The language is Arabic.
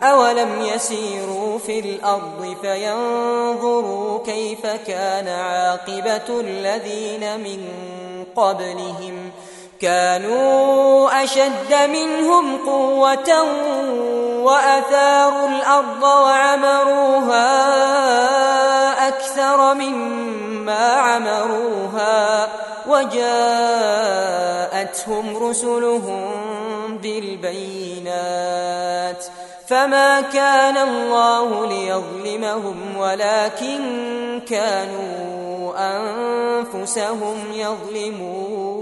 أولم يسيروا في الأرض فينظروا كيف كان عاقبة الذين من قبلهم كانوا أشد منهم قوة وأثاروا الأرض وعمروها أكثر مما عمروها وجاءتهم رسلهم بالبينات فما كان الله ليظلمهم ولكن كانوا أنفسهم يظلمون